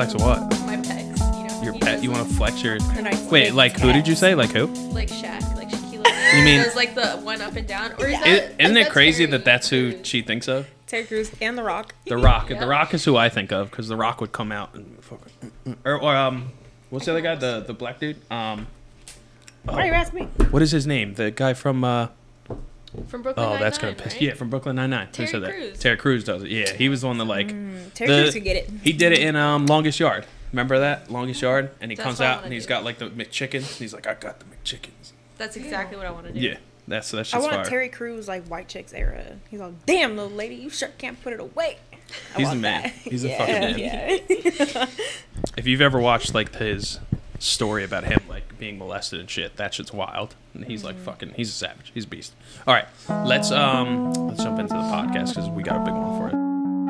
flex what? My pecs, you know. Your pet? You want to flex your... Nice Wait, big like who did you say? Like who? Like Shaq, like Shaquille. You mean- Does like the one up and down? Or is Isn't it crazy Terry that that's who Crews? she thinks of? Terry Crews and The Rock. The Rock. Yeah. The Rock is who I think of because The Rock would come out and fucking... Or what's the other guy? The black dude? Why are you asking me? What is his name? The guy from... From Brooklyn Oh, that's gonna Nine-Nine, piss. right? Yeah, from Brooklyn Nine-Nine. Who Terry said that? Crews. Terry Crews does it. Yeah, he was the one that like... Terry Crews could get it. He did it in Longest Yard. Remember that? Longest Yard? And he That's comes what I out wanna and he's do. got like the McChickens. He's like, I got the McChickens. That's exactly what I want to do. Yeah, that's just I want fire. Terry Crews like White Chicks era. He's all, damn little lady, you sure can't put it away. I He's want the man. that. He's a fucking man. Yeah. If you've ever watched like his story about him like being molested and shit, that shit's wild. And he's like fucking, he's a savage. He's a beast. All right, let's jump into the podcast because we got a big one for it.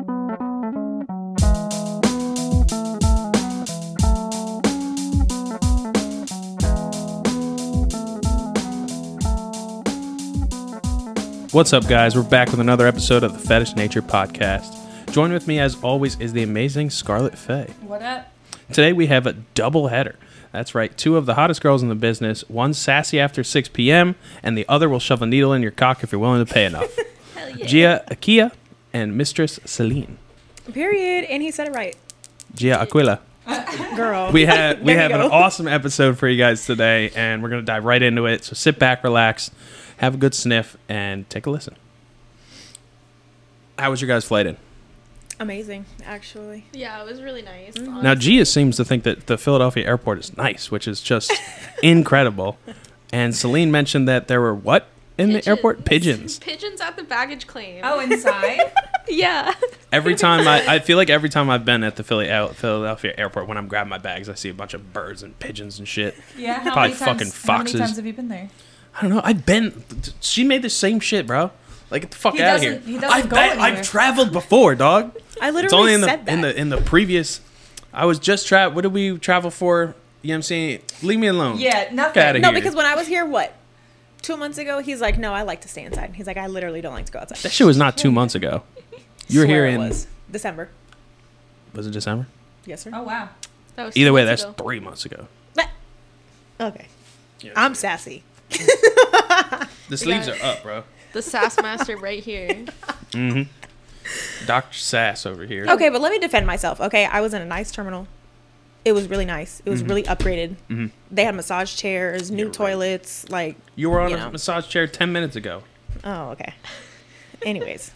What's up, guys? We're back with another episode of the Fetish Nature Podcast. Join with me, as always, is the amazing Scarlett Faye. What up? Today we have a double header. That's right, two of the hottest girls in the business. One sassy after 6 p.m., and the other will shove a needle in your cock if you're willing to pay enough. Hell yeah. Gia Akia and Mistress Celine. Period. And he said it right. Gia Aquila. Girl. We have There you an go. awesome episode for you guys today, and we're going to dive right into it. So sit back, relax, have a good sniff, and take a listen. How was your guys' flight in? Amazing, actually. Yeah, it was really nice. Now, Gia seems to think that the Philadelphia airport is nice, which is just incredible. And Celine mentioned that there were what in the airport? Pigeons. Pigeons at the baggage claim. Oh, inside? yeah. Every time I feel like every time I've been at the Philadelphia airport, when I'm grabbing my bags, I see a bunch of birds and pigeons and shit. Yeah, how Probably many times, fucking How foxes. many times have you been there? I don't know. I've been. She made the same shit, bro. Like, get the fuck He out of here. doesn't- he doesn't go I've anywhere. traveled before, dog. I literally It's only said that. in the previous. I was just what did we travel for? You know what I'm saying? Leave me alone. Yeah, nothing. Get outta No, here. because when I was here, 2 months ago, he's like, no, I like to stay inside. He's like, I literally don't like to go outside. That shit was not 2 months ago. You were here Swear it in was December. Was it December? Yes, sir. Oh, wow. That was Either 2 way, months that's ago. 3 months ago. Okay. Yeah. I'm sassy. The sleeves are up, bro. The sass master right here. Mm-hmm. Dr. Sass over here. Okay, but let me defend myself. Okay, I was in a nice terminal. It was really nice. It was Mm-hmm. really upgraded. They had massage chairs, new Yeah, right. toilets. Like, You were on you a know. massage chair 10 minutes ago. Oh, okay. Anyways,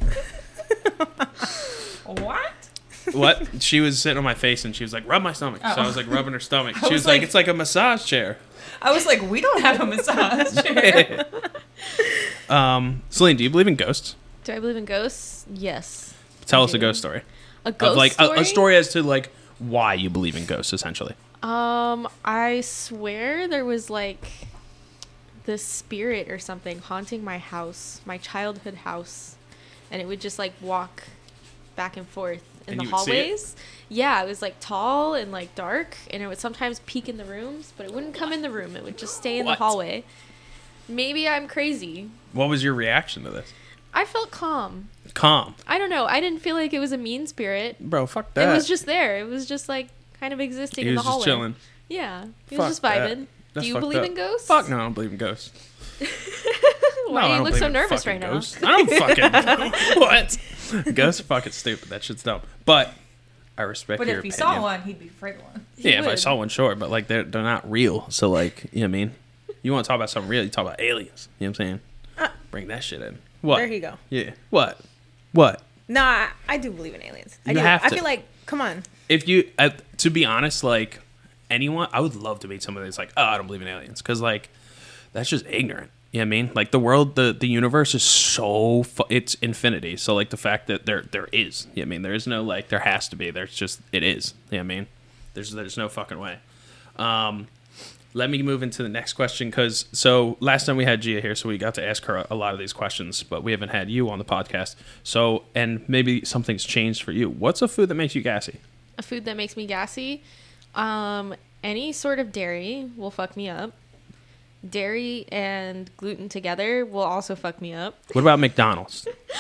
What? What? She was sitting on my face and she was like, rub my stomach. So I was like rubbing her stomach. She was was like, like- it's like a massage chair. I was like, we don't have a massage chair. Celine, do you believe in ghosts? Do I believe in ghosts? Yes. Tell us a ghost story. A ghost Of like story? A story as to like why you believe in ghosts, essentially. I swear there was like this spirit or something haunting my house, my childhood house, and it would just like walk back and forth in And the you would see it? hallways. Yeah, it was like tall and like dark, and it would sometimes peek in the rooms, but it wouldn't come in the room. It would just stay in What? the hallway. Maybe I'm crazy. What was your reaction to this? I felt calm. Calm. I don't know. I didn't feel like it was a mean spirit. Bro, fuck that. It was just there. It was just like kind of existing He in was the just hallway. chilling. Yeah, he Fuck was just that. vibing. That's Do you fucked believe up. in ghosts? Fuck no, I don't believe in ghosts. Why No, I do you don't look believe so in nervous fucking right now? ghosts. I don't fucking what? Ghosts are fucking stupid. That shit's dumb. But I respect But your if he opinion. saw one, he'd be afraid of one. He Yeah, if I would. saw one, sure. But like they're not real. So like, you know what I mean? You want to talk about something real? You talk about aliens. You know what I'm saying? Bring that shit in. What? there you go. Yeah. What? What? Nah, I do believe in aliens. I You do. have I to. feel like, come on. If you, to be honest, like anyone, I would love to meet somebody that's like, oh, I don't believe in aliens, because like that's just ignorant. You know what I mean? Like the world, the universe is so it's infinity. So like the fact that there is, you know what I mean? There is no like there has to be. There's just it is. You know what I mean? There's no fucking way. Let me move into the next question, because so last time we had Gia here, so we got to ask her a lot of these questions, but we haven't had you on the podcast. So, and maybe something's changed for you. What's a food that makes you gassy? A food that makes me gassy. Any sort of dairy will fuck me up. Dairy and gluten together will also fuck me up. What about McDonald's?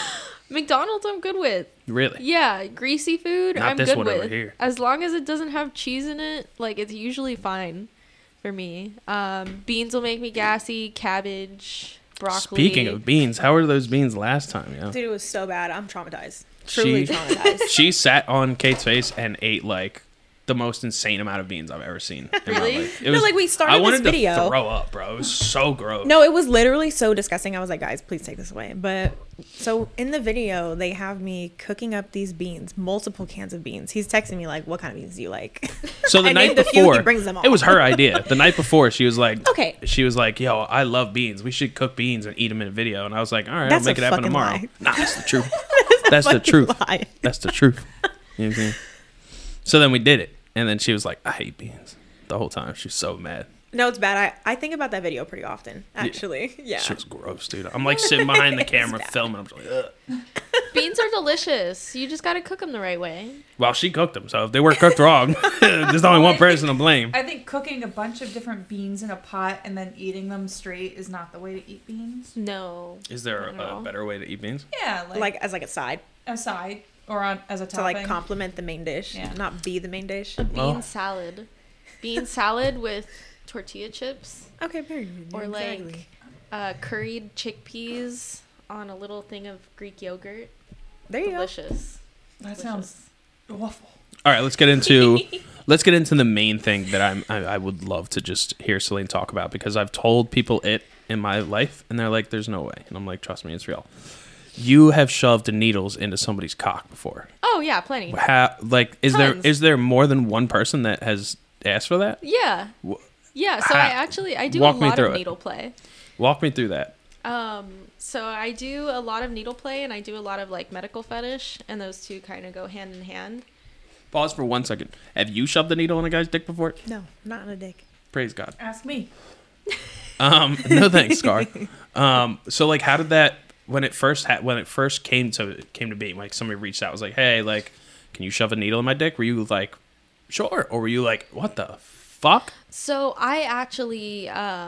McDonald's, I'm good with. Really? Yeah, greasy food, Not I'm this good one with. over here. As long as it doesn't have cheese in it, like it's usually fine for me. Beans will make me gassy. Cabbage, broccoli. Speaking of beans, how were those beans last time? Yeah. Dude, it was so bad. I'm traumatized. Truly traumatized. She sat on Kate's face and ate like the most insane amount of beans I've ever seen. In my Really? life. It No, was, like, we started I this wanted video. to throw up, bro. It was so gross. No, it was literally so disgusting. I was like, guys, please take this away. But so in the video, they have me cooking up these beans, multiple cans of beans. He's texting me like, what kind of beans do you like? So the I night named a few, before, he brings them all. it was her idea. The night before, she was like, Okay. She was like, yo, I love beans. We should cook beans and eat them in a video. And I was like, all right, That's I'll make a it happen fucking tomorrow. lie. Nah, that's the truth. That's the Fucking truth. lie. That's the truth. You know what I'm saying? So then we did it. And then she was like, I hate beans. The whole time. She's so mad. No, it's bad. I think about that video pretty often, actually. Yeah. She was gross, dude. I'm like sitting behind the camera bad. filming. I'm just like, ugh. Beans are delicious. You just gotta cook them the right way. Well, she cooked them. So if they were cooked wrong, there's only one person to blame. I think cooking a bunch of different beans in a pot and then eating them straight is not the way to eat beans. No. Is there Not at a all. better way to eat beans? Yeah, Like as like a side a side or on as a to topping. like complement the main dish, Yeah. not be the main dish. Bean Well- salad. Bean salad with tortilla chips Okay, very good. or Exactly. like curried chickpeas on a little thing of Greek yogurt. There you Delicious. That sounds awful. All right, let's get into the main thing that I would love to just hear Celine talk about, because I've told people it in my life and they're like, there's no way. And I'm like, trust me, it's real. You have shoved needles into somebody's cock before. Oh yeah, plenty. How, like, Tons. is there more than one person that has asked for that? Yeah. Wh- Yeah, so I do a Walk me lot through of it. needle play. Walk me through that. So I do a lot of needle play and I do a lot of like medical fetish, and those two kind of go hand in hand. Pause for 1 second. Have you shoved a needle in a guy's dick before? No, not in a dick. Praise God. Ask me. No thanks, Scar. So like, how did that, when it first came to be, like somebody reached out, was like, hey, like, can you shove a needle in my dick? Were you like, sure, or were you like, what the fuck? So I actually,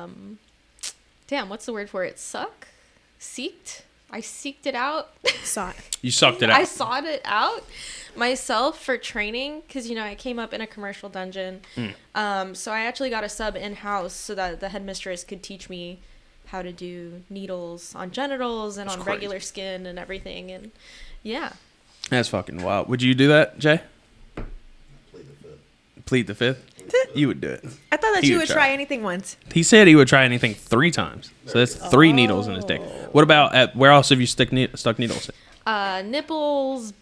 damn, what's the word for it? Seeked? I seeked it out. Saw it. You sucked it I out. sought it out myself for training because, you know, I came up in a commercial dungeon. So I actually got a sub in-house so that the headmistress could teach me how to do needles on genitals and That's on crazy. regular skin and everything. And yeah. That's fucking wild. Would you do that, Jay? Plead the fifth? You would do it. I thought that He you would would try. try anything once. He said he would try anything 3 times. So that's 3 needles in his dick. What about, where else have you stuck needles in? Nipples,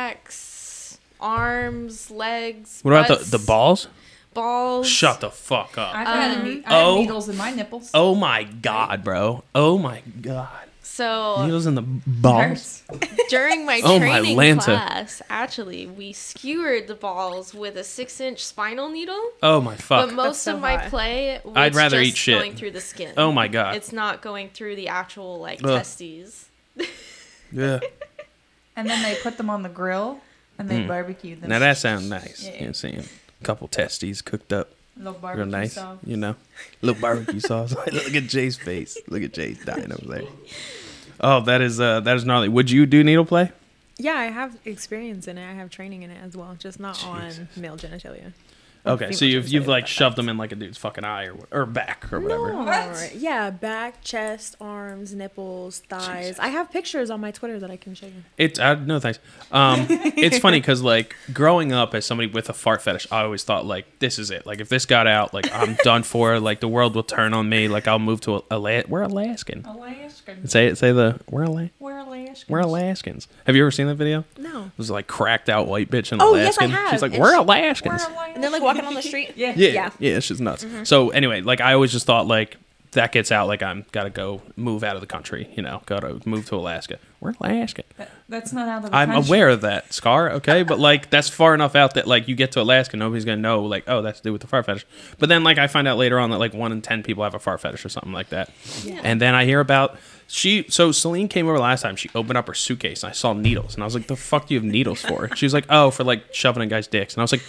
backs, arms, legs. What about butts, the balls? Balls. Shut the fuck up. I've had I Oh. have needles in my nipples. Oh my God, bro. Oh my God. So Needles in the balls. during my Oh, my training Lanta. class, actually, we skewered the balls with a 6-inch spinal needle. Oh my fuck. But most so of my hot. play was I'd rather just eat shit. going through the skin. Oh my God. It's not going through the actual like Ugh. testes. Yeah. And then they put them on the grill and they barbecue them. Now that sounds nice. Yeah. You know what I'm saying? Couple testes cooked up. Little Real barbecue nice. sauce. You know? Little barbecue sauce. Look at Jay's face. Look at Jay dying over there. Oh, that is gnarly. Would you do needle play? Yeah, I have experience in it. I have training in it as well, just not Jesus. on male genitalia. Or Okay, so female you've genitalia, like but shoved them in like a dude's fucking eye or back or whatever. No. What? Yeah, back, chest, arms, nipples, thighs. Jesus. I have pictures on my Twitter that I can show you. It's no thanks. It's funny because like growing up as somebody with a fart fetish, I always thought like this is it. Like if this got out, like I'm done for. Like the world will turn on me. Like I'll move to we're Alaskan. Alaskan. Say the we're We're Alaskans. We're Alaskans. Have you ever seen that video? No. It was like cracked out white bitch in Oh, yes, I Alaskan. have. She's like, And we're she- Alaskans. And they're like walking on the street. Yeah. Yeah, it's just nuts. So anyway, like I always just thought like that gets out, like I'm gotta go move out of the country, you know, gotta move to Alaska. We're Alaskan. That's not out of the I'm country. aware of that, Scar, okay? But like that's far enough out that like you get to Alaska, nobody's gonna know like, oh, that's to do with the fart fetish. But then like I find out later on that like 1 in 10 people have a fart fetish or something like that. Yeah. And then I hear about so Celine came over last time, she opened up her suitcase and I saw needles and I was like, the fuck do you have needles for? She was like, oh, for like shoving in guys' dicks. And I was like,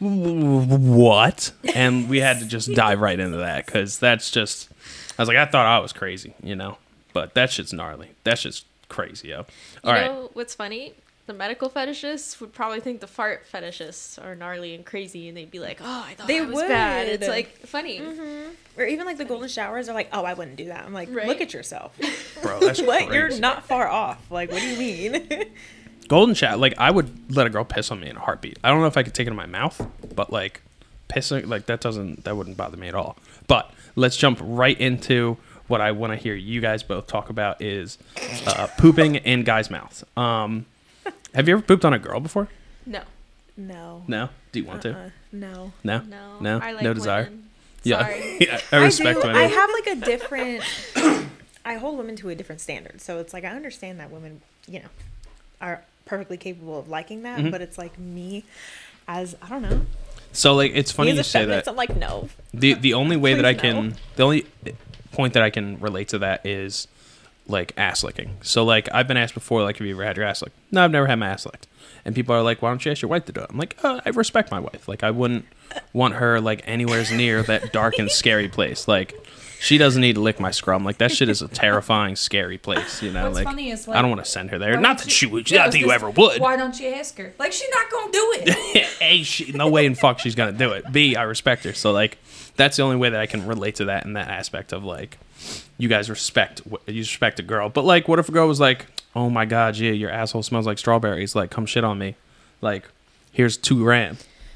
what? And we had to just dive right into that because that's just, I was like, I thought I was crazy, you know? But that shit's gnarly. That shit's crazy, yo. You All right. know what's funny? The medical fetishists would probably think the fart fetishists are gnarly and crazy, and they'd be like, "Oh, I thought They that was bad." would. It's like funny. Or even like the golden showers are like, oh, I wouldn't do that. I'm like, Right. look at yourself. Bro, that's What? crazy. You're not far off. Like, what do you mean? Golden shower, like I would let a girl piss on me in a heartbeat. I don't know if I could take it in my mouth, but like pissing, like that wouldn't bother me at all. But let's jump right into what I want to hear you guys both talk about is pooping in guys' mouths. Have you ever pooped on a girl before? No, No. No. Do you want to? No. No. no, No? I like No desire? women. Yeah. Sorry. Yeah, I respect I do. women. I have like a different. I hold women to a different standard, so it's like I understand that women, are perfectly capable of liking that, Mhm. but it's like me, as I don't know. So like it's funny me you as a say feminist, that. I'm like, no. The only way that I Please no. can the only point that I can relate to that is like ass licking. So like I've been asked before, like, have you ever had your ass licked? No, I've never had my ass licked. And people are like, why don't you ask your wife to do it? I'm like, I respect my wife. Like I wouldn't want her like anywhere near that dark and scary place. Like she doesn't need to lick my scrum. Like that shit is a terrifying, scary place. You know, What's like funny is, I like, don't want to send her there. why Not don't that she would. Yeah, Not I that you was ever just- would. Why don't you ask her? Like, she's not gonna do it. A, no way in fuck she's gonna do it. B, I respect her. So like, that's the only way that I can relate to that in that aspect of like, you guys respect a girl. But like, what if a girl was like, oh my god, yeah, your asshole smells like strawberries. Like, come shit on me. Like, here's $2,000.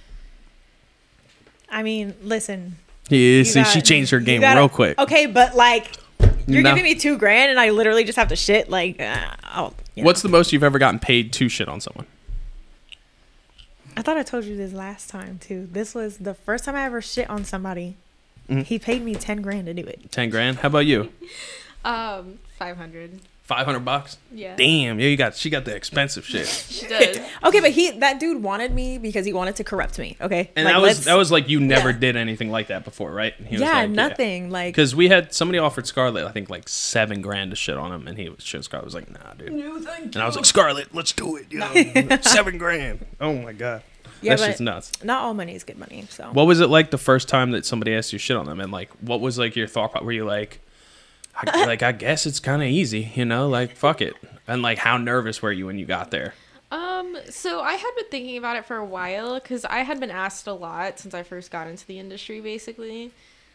I mean, listen. Yeah, see, got- she changed her you game gotta- real quick. Okay, but like, you're No. giving me $2,000 and I literally just have to shit. Like, What's the most you've ever gotten paid to shit on someone? I thought I told you this last time too. This was the first time I ever shit on somebody. Mhm. He paid me $10,000 to do it. $10,000. How about you? 500. $500. Yeah. Damn, yeah, she got the expensive shit. She does. Okay, but that dude wanted me because he wanted to corrupt me. Okay, And like, that was like you never Yeah. did anything like that before, right? And he was yeah, like, nothing. Like, Because we had somebody offered Scarlett, I think, like $7,000 to shit on him, and Scarlett was like, "Nah, dude." No, thank And I was like, "Scarlett, let's do it." You know, $7,000. Oh my god, yeah, that's but just nuts. not all money is good money. So What was it like the first time that somebody asked you shit on them, and like, what was like your thought? Were you like, I guess it's kind of easy, you know, like fuck it, and like, how nervous were you when you got there? So I had been thinking about it for a while because I had been asked a lot since I first got into the industry, basically.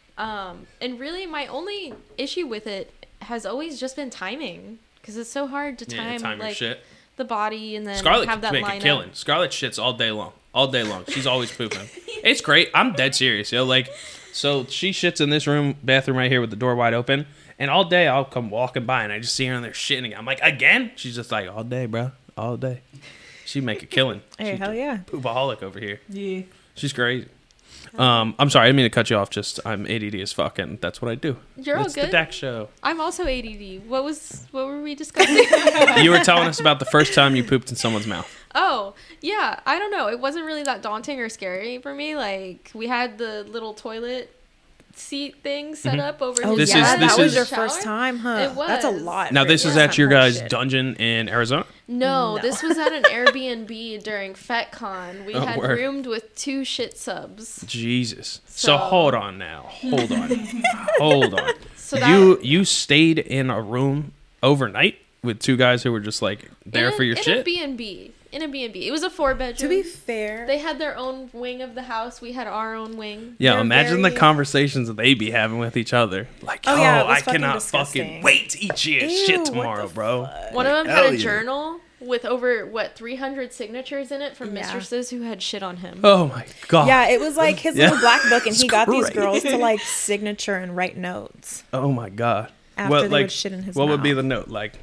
And really, my only issue with it has always just been timing because it's so hard to Yeah, time your like shit. the body and then Scarlett have that can make line a killing. up. Scarlett shits all day long. All day long. She's always pooping. It's great. I'm dead serious, yo. Like, so she shits in this bathroom right here with the door wide open, and all day I'll come walking by and I just see her in there shitting again. I'm like, again? She's just like, all day, bro. All day. She make a killing. hey, She's hell a yeah. poopaholic over here. Yeah. She's crazy. I'm sorry, I didn't mean to cut you off. Just I'm ADD as fuck, and that's what I do. You're all It's the good. Dak Show. I'm also ADD. What were we discussing? You were telling us about the first time you pooped in someone's mouth. Oh, yeah. I don't know. It wasn't really that daunting or scary for me. Like, we had the little toilet seat thing set up over Oh his This yeah, is- this that was is- your shower. first time, huh? It was. That's a lot. Now for this your is first at your time. guys' Shit. dungeon in Arizona. No, No. this was at an Airbnb during FetCon. We Oh, had word. roomed with 2 shit subs. Jesus. So So- hold on now. Hold on. Hold on. So that, You stayed in a room overnight with 2 guys who were just like there for your in shit? a B&B. In a B&B. It was a 4-bedroom. To be fair, They had their own wing of the house. We had our own wing. Yeah, They're imagine the very- conversations that they be having with each other. Like, Oh, oh, yeah, it was I fucking cannot disgusting. fucking wait to eat your Ew, shit what tomorrow, the bro. fuck? One of them hell had a yeah. journal with over 300 signatures in it from Yeah. mistresses who had shit on him. Oh my god. yeah, it was like his Yeah. little black book, and he got these It's girls to crazy. like signature and write notes. Oh my god. After they would shit in his what would be mouth. the note? Like,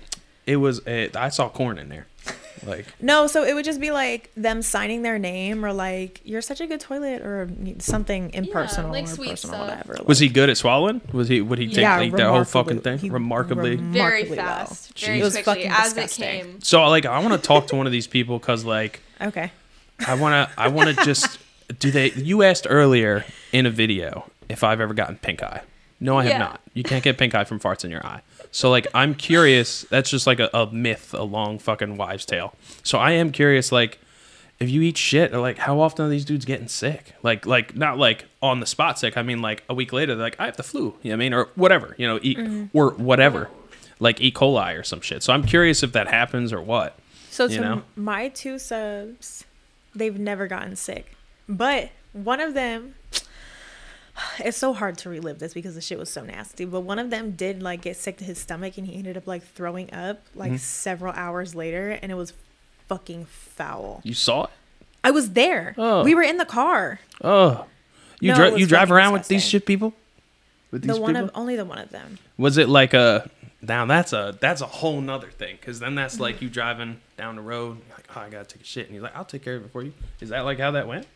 I saw corn in there. Like, No, so it would just be like them signing their name or like "You're such a good toilet" or something impersonal like or sweet personal, stuff. whatever. was he good at swallowing? Would he take Yeah, like, that whole remarkably- fucking thing? he- Remarkably. Very remarkably well. fast. Very It was quickly. fucking As disgusting. it came. So like, I want to talk to one of these people because like, Okay. I want to just you asked earlier in a video if I've ever gotten pink eye. No, I have Yeah. not. You can't get pink eye from farts in your eye. So like, I'm curious. That's just like a myth, a long fucking wives' tale. So I am curious, like, if you eat shit, or like, how often are these dudes getting sick? Like not like on the spot sick. I mean, like a week later, they're like, I have the flu. You know what I mean? Or whatever, eat or whatever. like E. coli or some shit. So I'm curious if that happens or what. So You know? my 2 subs, they've never gotten sick. But one of them, it's so hard to relive this because the shit was so nasty. But one of them did like get sick to his stomach and he ended up like throwing up like several hours later, and it was fucking foul. You saw it? I was there. Oh. We were in the car. Oh, you No, it was you drive fucking around with these disgusting. shit people? With these people? Only the one of them. Was it like a? Now that's a whole nother thing, because then that's like you driving down the road. You're like, oh, I gotta take a shit, and he's like, I'll take care of it for you. Is that like how that went?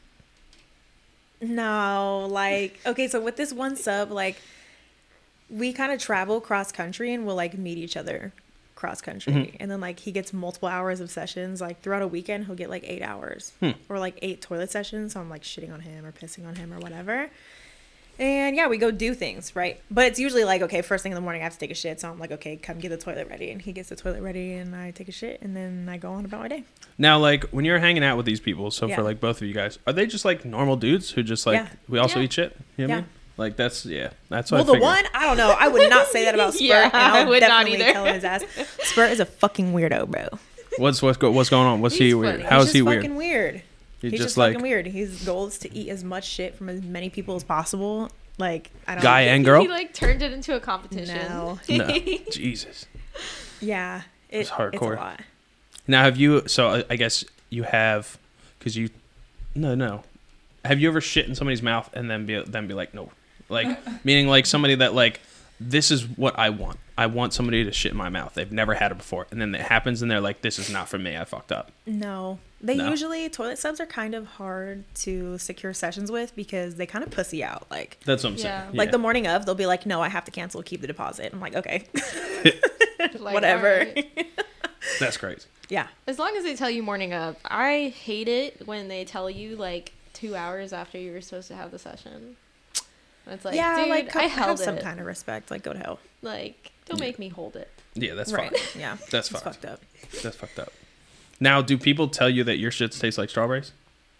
No, like, okay, so with this one sub, like, we kind of travel cross country and we'll like meet each other cross country. And then like he gets multiple hours of sessions. Like throughout a weekend, he'll get like 8 hours or like 8 toilet sessions. So I'm like shitting on him or pissing on him or whatever. And yeah, we go do things, right? But it's usually like, okay, first thing in the morning, I have to take a shit. So I'm like, okay, come get the toilet ready. And he gets the toilet ready and I take a shit and then I go on about my day. Now, like when you're hanging out with these people, so Yeah. for like both of you guys, are they just like normal dudes who just like Yeah. we also Yeah. eat shit? You know what I Yeah. mean? Like that's what Well, I the figured. one, I don't know. I would not say that about Spurt. Yeah, and I'll I would not definitely either. tell his ass. Spurt is a fucking weirdo, bro. What's going on? What's he He's weird? funny. How He's is he just weird? fucking weird. He's He's just just like fucking weird. His goal is to eat as much shit from as many people as possible. Like, I don't guy and girl. He like turned it into a competition. No. No, Jesus. Yeah. It's hardcore. It's a lot. Now, have you? So I guess you have, because you. No. Have you ever shit in somebody's mouth and then be like no, like meaning like somebody that like this is what I want. I want somebody to shit in my mouth. They've never had it before, and then it happens, and they're like, "This is not for me. I fucked up." No. Toilet subs are kind of hard to secure sessions with because they kind of pussy out. Like, That's what I'm Yeah. saying. like the morning of, they'll be like, no, I have to cancel, keep the deposit. I'm like, okay, Like, whatever. alright. That's crazy. Yeah. As long as they tell you morning of. I hate it when they tell you like 2 hours after you were supposed to have the session. It's like, yeah, dude, like, I have held some it. kind of respect. Like, go to hell. Like, don't make me hold it. Yeah, that's Right. fucked. Yeah. That's It's fucked. fucked up. That's fucked up. Now, do people tell you that your shits taste like strawberries?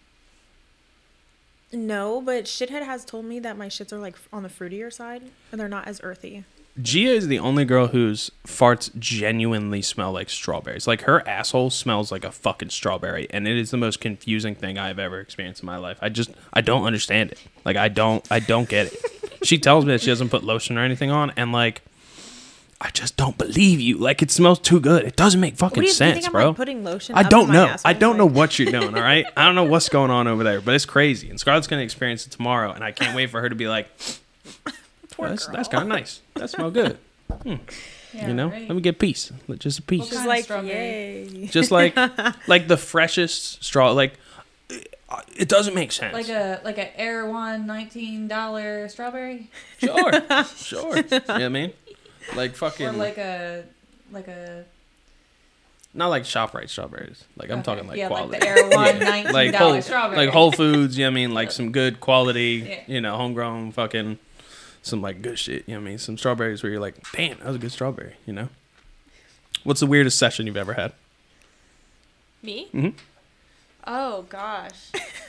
No, but Shithead has told me that my shits are like on the fruitier side and they're not as earthy. Gia is the only girl whose farts genuinely smell like strawberries. Like her asshole smells like a fucking strawberry, and it is the most confusing thing I've ever experienced in my life. I don't understand it. Like I don't get it. She tells me that she doesn't put lotion or anything on, and like I just don't believe you. Like it smells too good. It doesn't make fucking What do you sense, think I'm bro. like putting lotion? I up don't my know. asshole? I don't know Like- what you're doing, all right? I don't know what's going on over there, but it's crazy. And Scarlett's going to experience it tomorrow, and I can't wait for her to be like, Poor that's girl. kind of nice. That smells good. Yeah, You know? right. Let me get a piece. Just a piece. What Just kind of like, strawberry? yay. Just like the freshest straw. Like, it doesn't make sense. Like a Air One $19 strawberry, Sure. You know what I mean? Like fucking, or like a not like ShopRite strawberries. Like, I'm talking like yeah, quality. like the Air One Yeah. $19 like whole, strawberry, like Whole Foods, you know what I mean? Like some good quality, Yeah. you know, homegrown fucking, some like good shit, you know what I mean? Some strawberries where you're like, damn, that was a good strawberry, you know? What's the weirdest session you've ever had? Me? Mhm. Oh gosh.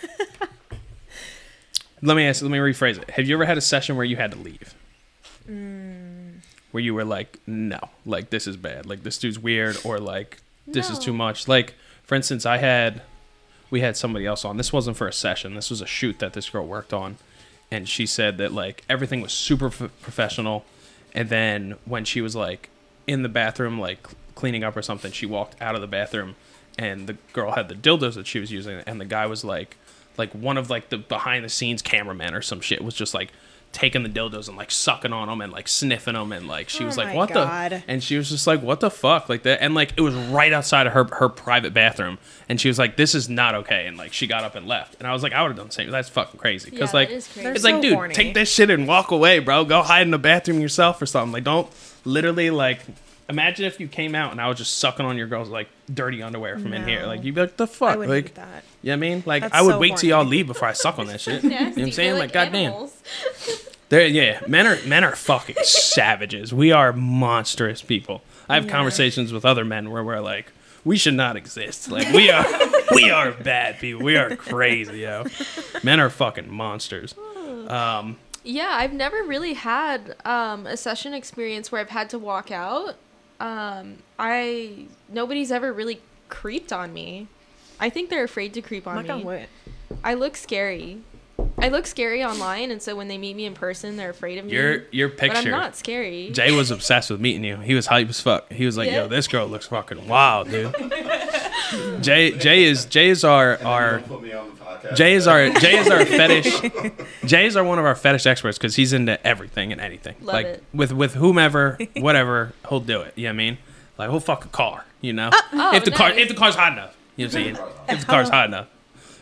Let me rephrase it. Have you ever had a session where you had to leave? Where you were like, no, like this is bad. Like this dude's weird, or like this is No. too much. Like, for instance, we had somebody else on. This wasn't for a session. This was a shoot that this girl worked on. And she said that like everything was super professional. And then when she was like in the bathroom, like cleaning up or something, she walked out of the bathroom and the girl had the dildos that she was using. And the guy was like one of like the behind the scenes cameraman or some shit was just like taking the dildos and like sucking on them and like sniffing them. And like, she Oh was like, my what God. the, and she was just like, what the fuck? Like that. And like, it was right outside of her private bathroom. And she was like, this is not okay. And like, she got up and left. And I was like, I would have done the same. That's fucking crazy. Yeah, Cause like, that is crazy. They're it's like, so dude, horny. take that shit and walk away, bro. Go hide in the bathroom yourself or something. Like, don't literally like, imagine if you came out and I was just sucking on your girl's like dirty underwear from in here. No. like, you'd be like, the I fuck? would Like, hate that. you know what I mean? Like, That's I would so wait till y'all horny. leave before I suck on that shit. You know what I'm Nasty. saying? They're Like, goddamn. animals. Men are fucking savages. We are monstrous people. I have Yeah. conversations with other men where we're like, we should not exist. Like we are bad people. We are crazy, yo. Men are fucking monsters. Yeah, I've never really had a session experience where I've had to walk out. Nobody's ever really creeped on me. I think they're afraid to creep on Knock on me. wood. I look scary. I look scary online, and so when they meet me in person, they're afraid of me. Your But I'm picture. not scary. Jay was obsessed with meeting you. He was hype as fuck. He was like, Yeah. "Yo, this girl looks fucking wild, dude." Jay is our Don't put me on the podcast. Jay is our fetish. Jay is one of our fetish experts because he's into everything and anything. Love like it. with whomever, whatever, he'll do it. You know what I mean? Like he'll fuck a car. You know, Oh, if the nice. car's hot enough. You know what I'm saying? If the car's hot enough.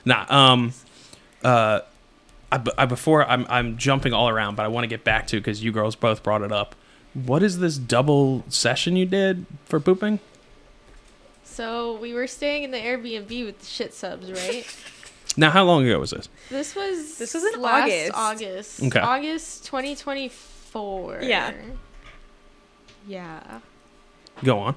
Nah. Before I'm jumping all around, but I want to get back to because you girls both brought it up. What is this double session you did for pooping? So we were staying in the Airbnb with the shit subs, right? Now, how long ago was this? This was in last August. August. Okay. August 2024. Yeah. Yeah. Go on.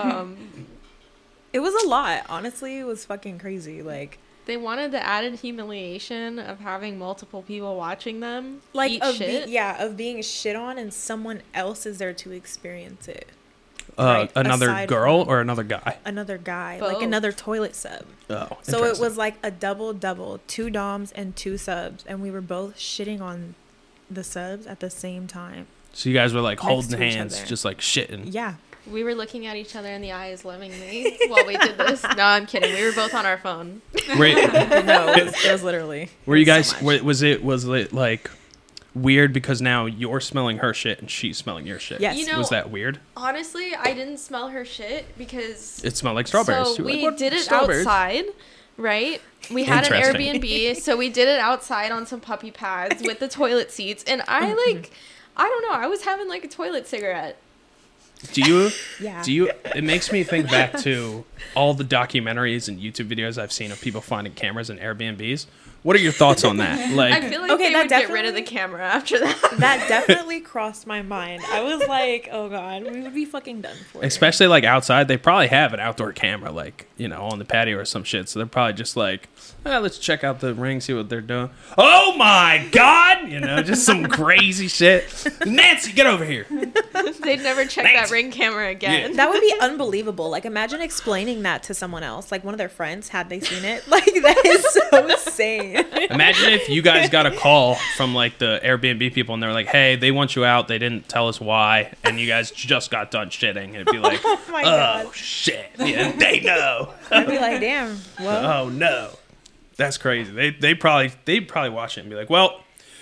It was a lot. Honestly, it was fucking crazy. Like They wanted the added humiliation of having multiple people watching them eat of shit. of being shit on, and someone else is there to experience it. Right, Another aside girl from- or another guy? Another guy, Both. like another toilet sub. Oh, So it interesting. was like a double, 2 doms and 2 subs, and we were both shitting on the subs at the same time. So you guys were like next holding to each hands, other. just like shitting. Yeah. We were looking at each other in the eyes lovingly while we did this. No, I'm kidding. We were both on our phone. Were, No, it was literally. were you it guys? was so much. Was it like weird because now you're smelling her shit and she's smelling your shit? Yes. You know, Was that weird? honestly, I didn't smell her shit because It smelled like strawberries. So You were like, we "What? did it Strawberries?" outside, right? We had an Interesting. Airbnb, so we did it outside on some puppy pads with the toilet seats, and I don't know, I was having like a toilet cigarette. Do you? Yeah. Do you? It makes me think back to all the documentaries and YouTube videos I've seen of people finding cameras in Airbnbs. What are your thoughts on that? Like, I feel like Okay, they that would get rid of the definitely- camera after that. That definitely crossed my mind. I was like, oh god, we would be fucking done for. especially like outside, they probably have an outdoor camera, like, you know, on the patio or some shit. So they're probably just like, let's check out the ring, see what they're doing. Oh my God! You know, just some crazy shit. Nancy, get over here. They'd never check Nancy. that ring camera again. That would be unbelievable. Like, imagine explaining that to someone else, like one of their friends, had they seen it. Like, that is so insane. Imagine if you guys got a call from like the Airbnb people and they're like, hey, they want you out. They didn't tell us why. And you guys just got done shitting. And it'd be like, Oh my god. oh shit. Yeah, they know. I'd be like, damn. Well, Oh no. That's crazy. They'd probably watch it and be like, well,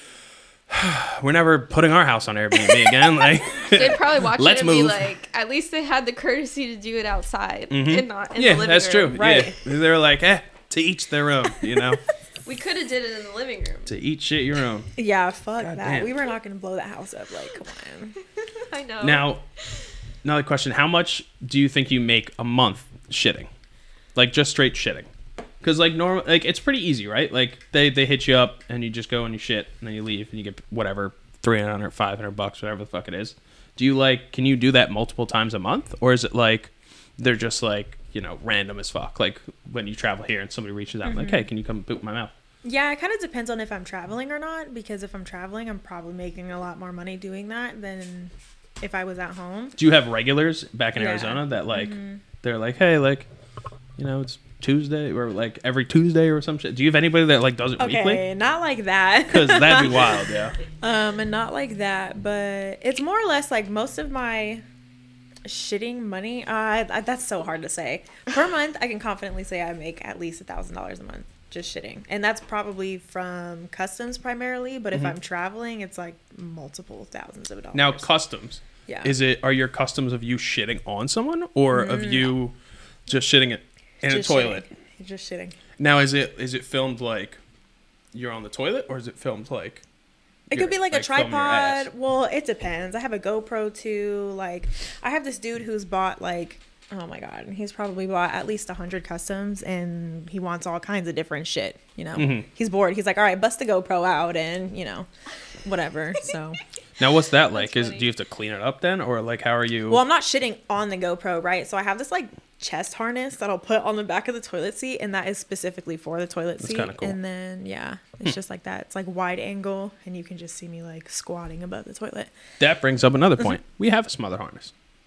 we're never putting our house on Airbnb again. Like, They'd probably watch Let's it and move. be like, at least they had the courtesy to do it outside Mhm. and not in yeah, the living that's room. true. Right. Yeah. They're like, to each their own, you know, We could have did it in the living room. to eat shit your own. yeah, fuck God that. damn. We were not going to blow that house up. Like, come on. I know. Now, another question: how much do you think you make a month shitting, like just straight shitting? Because like normal, like it's pretty easy, right? Like they hit you up and you just go and you shit and then you leave and you get whatever $300, $500, whatever the fuck it is. Do you like? Can you do that multiple times a month, or is it like they're just like, you know, random as fuck? Like when you travel here and somebody reaches out like, hey, can you come poop in my mouth? Yeah, it kind of depends on if I'm traveling or not, because if I'm traveling, I'm probably making a lot more money doing that than if I was at home. Do you have regulars back in Yeah. Arizona that like they're like, hey, like, you know, it's Tuesday or like every Tuesday or some shit? Do you have anybody that like does it Okay, weekly? not like that. Because that'd be wild, yeah. And not like that, but it's more or less like most of my shitting money. That's so hard to say. Per month, I can confidently say I make at least $1,000 a month just shitting, and that's probably from customs primarily. But if I'm traveling, it's like multiple thousands of dollars. Now, customs. yeah, Are your customs of you shitting on someone or of you just shitting it in Just a toilet? shitting. Just shitting. Now, is it filmed like you're on the toilet or is it filmed like It could be like a film your ass? tripod. Well, it depends. I have a GoPro too. Like, I have this dude who's bought like, oh my god, he's probably bought at least 100 customs, and he wants all kinds of different shit. You know, Mhm. he's bored. He's like, all right, bust the GoPro out, and you know, whatever. So, Now, what's that like? That's Do you have to clean it up then, or like how are you? well, I'm not shitting on the GoPro, right? So I have this like chest harness that I'll put on the back of the toilet seat, and that is specifically for the toilet That's seat. kinda cool. And then yeah, it's just like that. It's like wide angle, and you can just see me like squatting above the toilet. That brings up another point. We have a smother harness.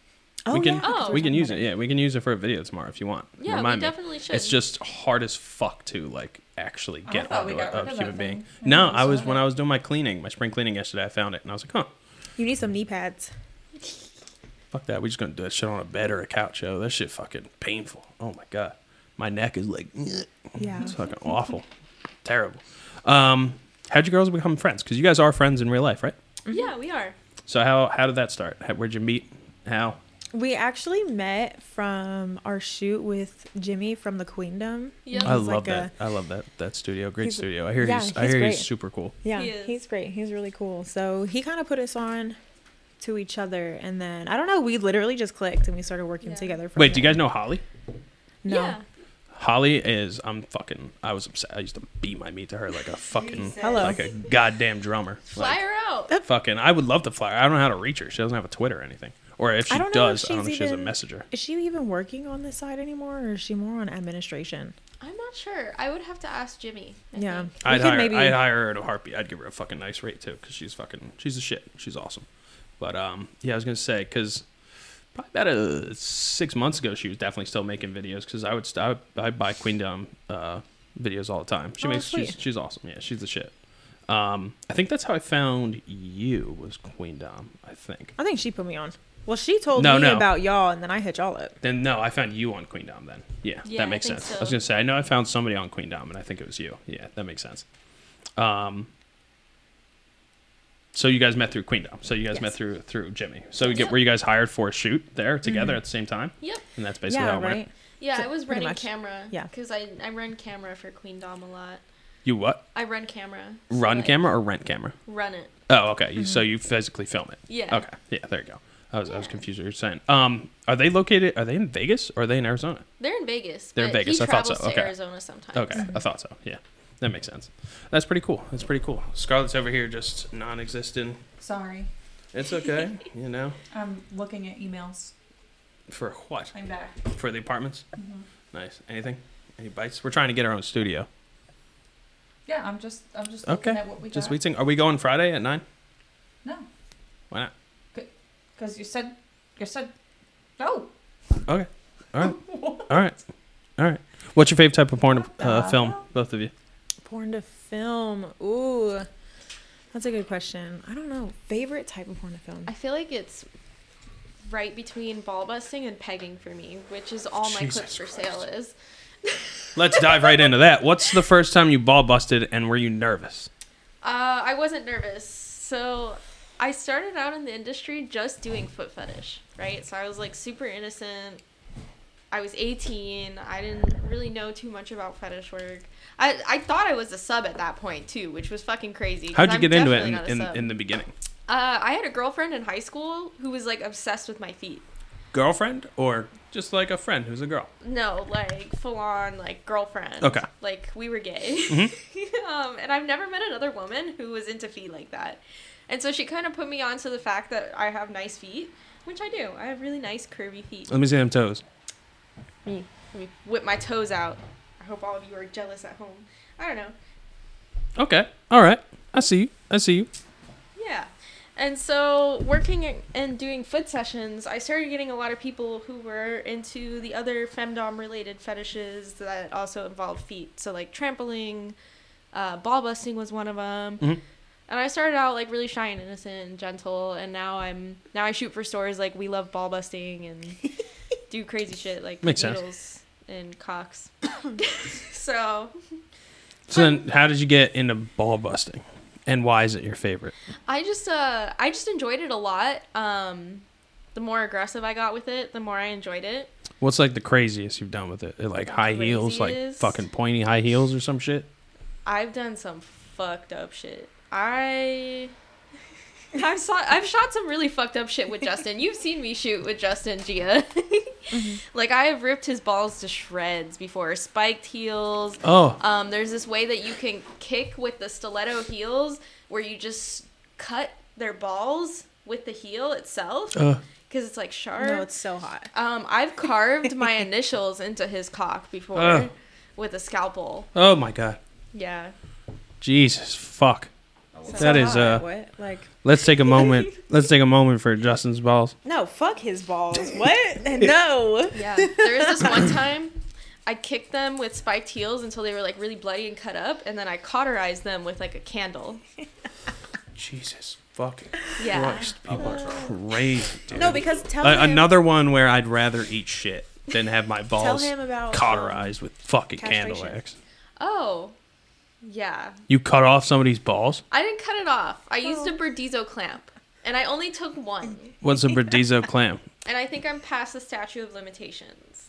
Oh, we can yeah. Oh. we can use it. Yeah, we can use it for a video tomorrow if you want. Yeah, Remind we me. definitely should. It's just hard as fuck to like actually get thought we onto got a rid of human that being. thing. No, We I was still when have I it. was doing my cleaning, my spring cleaning yesterday. I found it and I was like, huh, You need some knee pads. fuck that. We just gonna do that shit on a bed or a couch, yo. That shit fucking painful. Oh my god, my neck is like, Yeah. it's fucking awful, terrible. How'd you girls become friends? Because you guys are friends in real life, right? Yeah, we are. So how did that start? Where'd you meet? How? We actually met from our shoot with Jimmy from the Queendom. Yep. I He's love like that. I love that studio. Great he's- studio. I hear yeah, he's he's great. super cool. Yeah, He is. he's great. He's really cool. So he kind of put us on to each other, and then I don't know. We literally just clicked, and we started working Yeah. together. From Wait, do you there. guys know Holly? No. Yeah. Holly is I was upset. I used to beat my meat to her like a fucking Hello. like a goddamn drummer. Fly Like, her out. fucking I would love to fly her. I don't know how to reach her. She doesn't have a Twitter or anything. Or if she I don't know if does, I don't know if she's she has a even- messenger. Is she even working on this side anymore, or is she more on administration? I'm not sure. I would have to ask Jimmy. I Yeah. think. We I'd could hire, maybe- I'd hire her at a heartbeat. I'd give her a fucking nice rate too, because she's the shit. She's awesome. But yeah, I was gonna say because probably about 6 months ago, she was definitely still making videos because I'd buy Queendom videos all the time. She Oh, makes sweet. she's awesome. Yeah, she's the shit. I think that's how I found you was Queendom. I think. I think she put me on. Well, she told No, me no. about y'all, and then I hit y'all up. Then no, I found you on Queendom. Then yeah, Yeah, that I makes think sense. so. I was gonna say I know I found somebody on Queendom, and I think it was you. Yeah, that makes sense. So you guys met through Queendom. So you guys met Yes. through Jimmy. So Yep. were you guys hired for a shoot there together Mm-hmm. at the same time? Yep. And that's basically Yeah, how it right. went. Yeah, So, I was pretty running much. camera. Yeah. Because I run camera for Queendom a lot. You what? I run camera. so, Run like, camera or rent camera? Run it. Oh, okay. So you physically film it. Yeah. Okay. Yeah, there you go. I was confused what you were saying. Are they located? Are they in Vegas or are they in Arizona? They're in Vegas. They're in but Vegas, He I thought so. travels to Okay. Arizona sometimes. Okay, I thought so. Yeah, that makes sense. That's pretty cool. That's pretty cool. Scarlett's over here just non-existent. Sorry. It's okay. You know, I'm looking at emails. for what? I'm back. For the apartments. Mm-hmm. Nice. Anything? Any bites? We're trying to get our own studio. Yeah, I'm just Okay. looking at what we Just got. waiting. Are we going Friday at 9? No, Why not? because you said no. Okay. All right. All right. All right. What's your favorite type of porn the film? hell? Both of you. Porn to film. Ooh, that's a good question. I don't know. Favorite type of porn to film? I feel like it's right between ball busting and pegging for me, which is all my Jesus clips for sale is. Let's dive right into that. What's the first time you ball busted and were you nervous? I wasn't nervous. So I started out in the industry just doing foot fetish, right? So I was like super innocent. I was 18. I didn't really know too much about fetish work. I thought I was a sub at that point too, which was fucking crazy. 'cause How'd you I'm get into it definitely not a sub. in the beginning? I had a girlfriend in high school who was like obsessed with my feet. Girlfriend or just like a friend who's a girl? No, like full on like girlfriend. Okay. Like we were gay. And I've never met another woman who was into feet like that. And so she kind of put me onto the fact that I have nice feet, which I do. I have really nice curvy feet. Let me see them toes. Let me whip my toes out. I hope all of you are jealous at home. I don't know. Okay. All right. I see you. Yeah. And so working and doing foot sessions, I started getting a lot of people who were into the other femdom related fetishes that also involved feet. So like trampoline, ball busting was one of them. Mhm. And I started out like really shy and innocent and gentle, and now I shoot for stores like We Love Ball Busting and do crazy shit like Makes put sense. needles in cocks. So So then, how did you get into ball busting, and why is it your favorite? I just enjoyed it a lot. The more aggressive I got with it, the more I enjoyed it. What's like the craziest you've done with it? Like high heels, like Craziest? fucking pointy high heels or some shit? I've done some fucked up shit. I've shot some really fucked up shit with Justin. You've seen me shoot with Justin, Gia. Like I have ripped his balls to shreds before. Spiked heels. Oh, There's this way that you can kick with the stiletto heels where you just cut their balls with the heel itself because it's like sharp. No, it's so hot. I've carved my initials into his cock before Ugh. with a scalpel. oh my god, Yeah. Jesus fuck. How That is what? Like, let's take a moment. Let's take a moment for Justin's balls. no, fuck his balls. What? No. Yeah. There was this one time I kicked them with spiked heels until they were like really bloody and cut up, and then I cauterized them with like a candle. Jesus fucking Yeah. Christ. People are crazy, dude. No, because tell him. Another one where I'd rather eat shit than have my Tell balls him about cauterized with fucking candle castration. wax. Oh. Yeah. You cut off somebody's balls? I didn't cut it off. I used a Burdizzo clamp, and I only took one. What's a Burdizzo clamp? And I think I'm past the statute of limitations.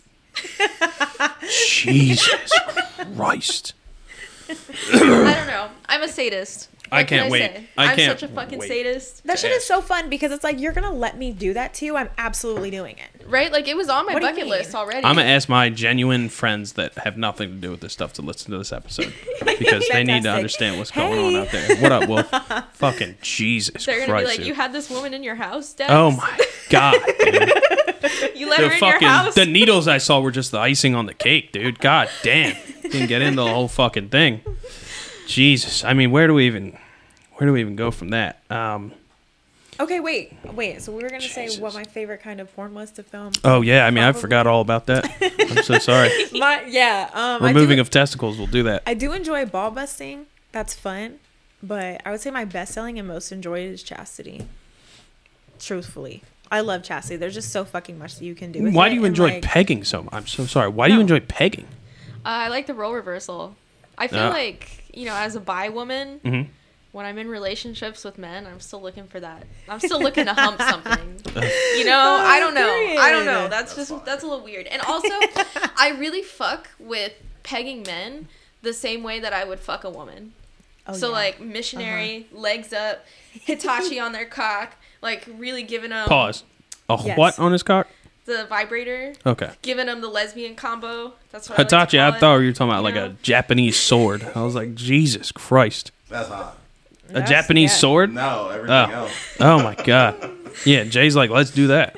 Jesus Christ. I don't know. I'm a sadist. I What can can't wait. say? I I'm can't such a fucking wait. sadist. That shit is so fun because it's like you're gonna let me do that to you. I'm absolutely doing it. Right? Like, it was on my What do you bucket mean? list already. I'm going to ask my genuine friends that have nothing to do with this stuff to listen to this episode because they need to Fantastic. understand what's going on out there. What up, Wolf? Fucking Jesus They're going to Christ. be like, dude. you had this woman in your house, Dex? Oh my God, dude. You let The her in your fucking house? the needles I saw were just the icing on the cake, dude. God damn. Didn't get into the whole fucking thing. Jesus. I mean, where do we even go from that? Okay, wait. So we were gonna say Jesus. what my favorite kind of porn was to film. Oh yeah, I mean, I Probably. forgot all about that. I'm so sorry. I Removing of testicles will do that. I do enjoy ball busting. That's fun, but I would say my best selling and most enjoyed is chastity. Truthfully, I love chastity. There's just so fucking much that you can do. With Why it, do you and, enjoy like, pegging so much? I'm so sorry. Why do you No. enjoy pegging? I like the role reversal. I feel Ah. like, as a bi woman, Mhm. when I'm in relationships with men, I'm still looking for that. I'm still looking to hump something. I don't know. I don't know. Period. That's a little weird. And also, I really fuck with pegging men the same way that I would fuck a woman. Oh, So yeah. like missionary, legs up, Hitachi on their cock, like really giving them Pause. A Yes. what on his cock? the vibrator, Okay. giving them the lesbian combo. That's what Hitachi, I I like to thought call you it. were talking about You like know? a Japanese sword. I was like, Jesus Christ. That's hot. A That's- Japanese yeah. sword? No, everything Oh. else. Oh my God. Yeah, Jay's like, let's do that.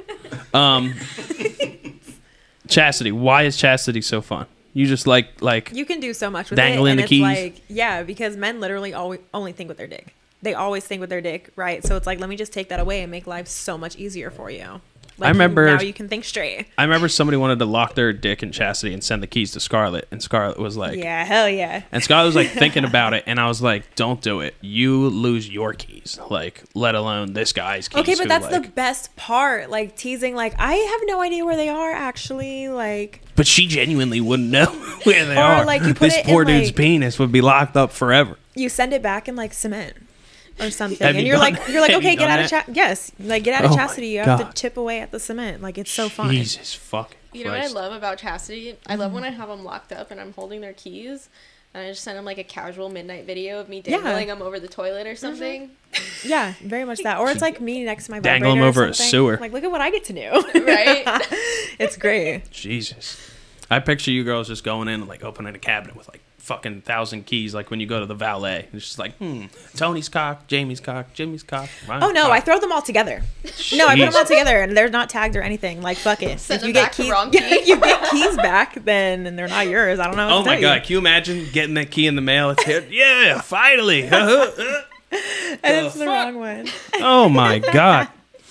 Chastity. Why is chastity so fun? You just like You can do so much with Dangling it, the and keys? it's like, yeah, because men literally always only think with their dick. They always think with their dick, right? So it's like, let me just take that away and make life so much easier for you. Like, I remember- now you can think straight. I remember somebody wanted to lock their dick in chastity and send the keys to Scarlett, and Scarlett was like, Yeah, hell yeah. and Scarlett was like thinking about it, and I was like, don't do it. You lose your keys, like, let alone this guy's keys. Okay, but who, that's the like- best part. Like teasing, like I have no idea where they are actually. Like, But she genuinely wouldn't know where they Or, are. like, you put this it poor in, dude's like- penis would be locked up forever. you send it back in like cement or something, Have and you you're done- like, have okay, you get done out of that? yes, like get out of Oh my chastity. You have God. to chip away at the cement. Like it's so fun. Jesus fucking You know what I Christ. love about chastity? I love when I have them locked up and I'm holding their keys, and I just send them like a casual midnight video of me Yeah. dangling them over the toilet or something. Yeah, very much that. Or it's like me next to my Dangle 'em vibrator or over a something. sewer. Like, look at what I get to do. Right? It's great. Jesus. I picture you girls just going in and like opening a cabinet with like fucking 1,000 keys, like when you go to the valet. It's just like, Tony's cock, Jamie's cock, Jimmy's cock. Ryan's Oh no, cock. I throw them all together. No, I put them all Jesus. together, and they're not tagged or anything. Like fuck it. Send if them you get back the keys, wrong yeah, key. you get keys back, then and they're not yours. I don't know. What Oh to my tell God. you. Can you imagine getting that key in the mail? It's here. Yeah, finally. And it's the fuck? wrong one. Oh my God.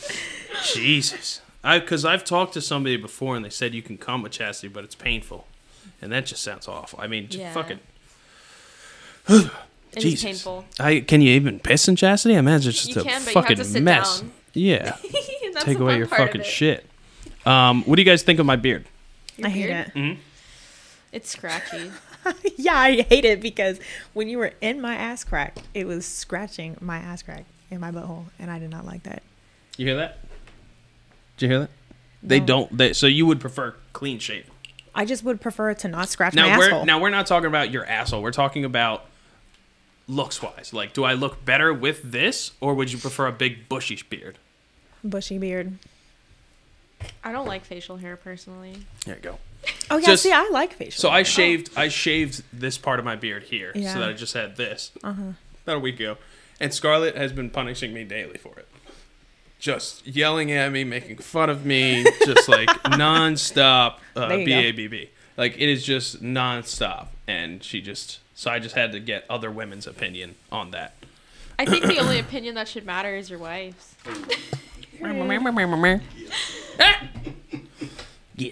Jesus. Because I've talked to somebody before and they said you can come with chastity, but it's painful. And that just sounds awful. I mean, just Yeah. fucking. It is Jesus. painful. Can you even piss in chastity? I imagine it's just You a can, but you fucking have to sit mess. down. Yeah. That's Take the away fun your part of fucking it. shit. What do you guys think of my beard? Your I hate beard? it. It's scratchy. Yeah, I hate it because when you were in my ass crack, it was scratching my ass crack in my butthole, and I did not like that. You hear that? Did you hear that? They No. don't. So you would prefer clean shave? I just would prefer to not scratch my Now asshole. we're not talking about your asshole. We're talking about looks wise. Like, do I look better with this, or would you prefer a big bushy beard? Bushy beard. I don't like facial hair personally. There you go. Oh yeah, Just- see, I like facial. So hair. I shaved this part of my beard here, Yeah. so that I just had this about a week ago, and Scarlett has been punishing me daily for it. Just yelling at me, making fun of me, just like nonstop. There you go. BABB. Like it is just nonstop, and so I just had to get other women's opinion on that. I think the only opinion that should matter is your wife's. Yeah.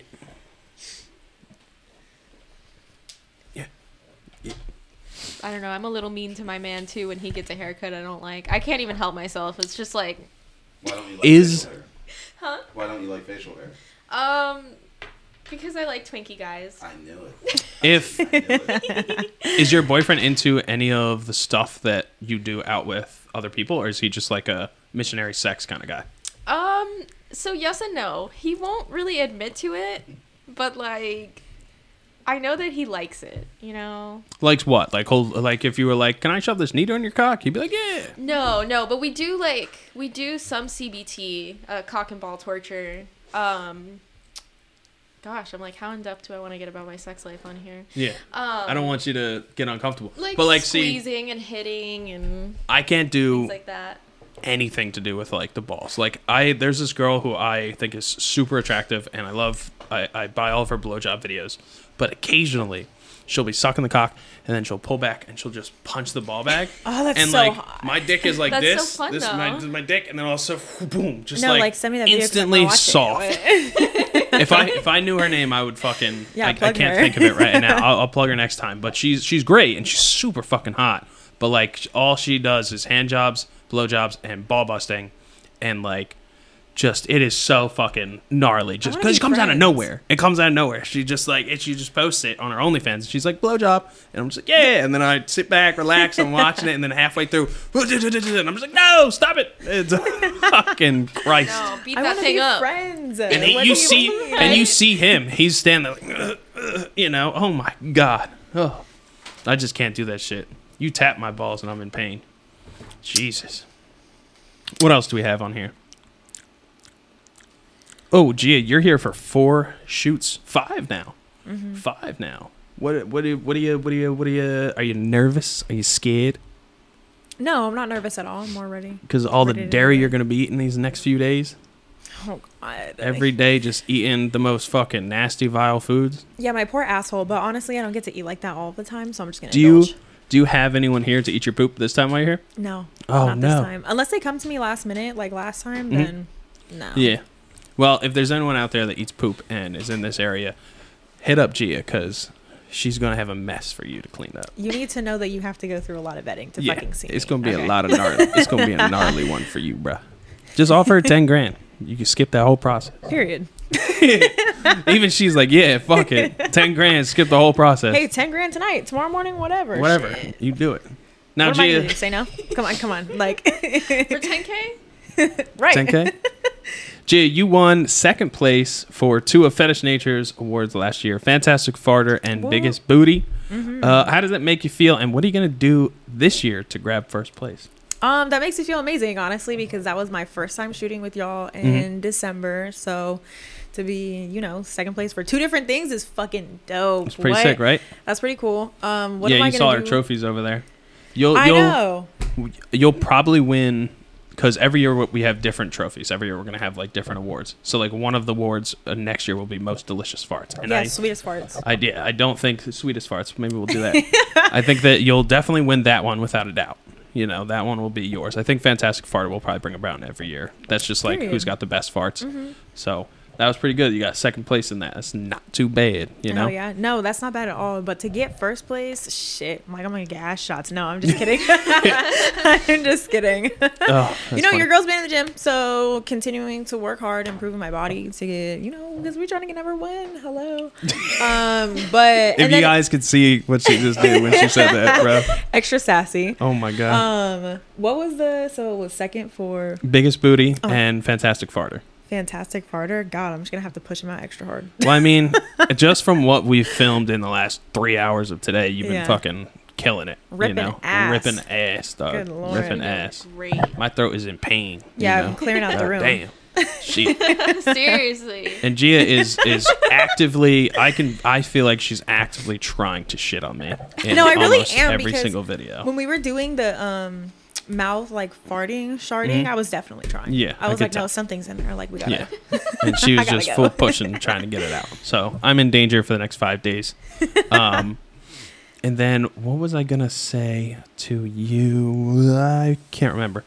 Yeah. Yeah. I don't know. I'm a little mean to my man too when he gets a haircut I don't like. I can't even help myself. It's just like, Why don't you like Is- facial hair? huh? Why don't you like facial hair? Because I like twinkie guys. I knew it. If I knew it. is your boyfriend into any of the stuff that you do out with other people, or is he just like a missionary sex kind of guy? So yes and no. He won't really admit to it, but like, I know that he likes it, you know? Likes what? Like if you were like, "Can I shove this needle in your cock?" He'd be like, "Yeah." No, but we do some CBT, cock and ball torture. Gosh, I'm like, how in depth do I want to get about my sex life on here? Yeah. I don't want you to get uncomfortable. Like, but like, squeezing and hitting and I can't do things like that. anything to do with like the balls. Like there's this girl who I think is super attractive and I buy all of her blowjob videos, but occasionally she'll be sucking the cock and then she'll pull back and she'll just punch the ball bag. Oh, that's and so like hot. my dick is like That's this. so fun, this though. is my dick, and then also boom, just No, like, like send me that video 'cause I'm instantly gonna watch soft. it. if I knew her name, I would fucking. Yeah, I plug can't her. think of it right now. I'll plug her next time. But she's great and she's super fucking hot. But like all she does is hand jobs, blow jobs, and ball busting, and like just it is so fucking gnarly. Just wanna because be it comes out of friends. nowhere. It comes out of nowhere. She just she just posts it on her OnlyFans. She's like blowjob, and I'm just like yeah. And then I sit back, relax, I'm watching it, and then halfway through, and I'm just like no, stop it. It's fucking Christ. No, beat I that want to thing be up. friends. And What do you see, mean? and you see him. He's standing there, like, you know. Oh my god. Oh, I just can't do that shit. You tap my balls and I'm in pain. Jesus. What else do we have on here? Oh, Gia, you're here for 4 shoots. 5 now. 5 now. What are you? Are you nervous? Are you scared? No, I'm not nervous at all. I'm more ready. Because all the Ready to dairy do it. you're gonna be eating these next few days. Oh God. Every day, just eating the most fucking nasty, vile foods. Yeah, my poor asshole. But honestly, I don't get to eat like that all the time, so I'm just gonna. Do you indulge. do you have anyone here to eat your poop this time while you're here? No. Oh, not no. this time. Unless they come to me last minute, like last time, Mhm. then no. Yeah. Well, if there's anyone out there that eats poop and is in this area, hit up Gia because she's gonna have a mess for you to clean up. You need to know that you have to go through a lot of vetting to fucking see. it's me. gonna be Okay. a lot of gnarly. It's gonna be a gnarly one for you, bruh. Just offer her 10 grand. You can skip that whole process. Period. Even she's like, yeah, fuck it, 10 grand, skip the whole process. Hey, 10 grand tonight, tomorrow morning, whatever. Whatever, Shit. you do it. Now, What am I Gia, gonna do? Say no? Come on. Like, For 10K? right. 10K. Gia, you won second place for 2 of Fetish Nature's awards last year. Fantastic Farter and Whoa. Biggest Booty. Mm-hmm. How does that make you feel? And what are you going to do this year to grab first place? That makes me feel amazing, honestly, because that was my first time shooting with y'all in December. So to be, second place for 2 different things is fucking dope. It's pretty What? sick, right? That's pretty cool. What Yeah, am I you gonna saw our do? trophies over there. I know. You'll probably win because every year we have different trophies. Every year we're going to have like different awards. So like one of the awards next year will be most delicious farts. And Yeah, sweetest farts. I don't think the sweetest farts. Maybe we'll do that. I think that you'll definitely win that one without a doubt. That one will be yours. I think Fantastic Farter will probably bring around every year. That's just like Period. who's got the best farts. So that was pretty good. You got second place in that. That's not too bad, Oh yeah, no, that's not bad at all. But to get first place, shit, I'm gonna get ass shots. No, I'm just kidding. I'm just kidding. Oh, that's funny. Your girl's been in the gym, so continuing to work hard, improving my body to get, because we're trying to get number 1. Hello. But If you guys could see what she just did when she said that, bro. extra sassy. Oh my god. What was so it was second for Biggest Booty Oh. and Fantastic Farter. Fantastic Farter. God, I'm just gonna have to push him out extra hard. Well, I mean, just from what we've filmed in the last 3 hours of today, you've been Yeah. fucking killing it. Ripping ass. Ripping ass, dog. Good Lord. Ripping ass. Great. My throat is in pain. Yeah, I'm clearing out the room. Damn. Shit. Seriously. And Gia is actively. I feel like she's actively trying to shit on me. In No, I really almost am, every because single video. When we were doing the mouth like farting, sharding, I was definitely trying. Mm-hmm. Yeah, I I was could like, no, tell. something's in there. Like we gotta. Yeah. And she was I gotta just go. full pushing, trying to get it out. So I'm in danger for the next 5 days. And then what was I gonna say to you? I can't remember.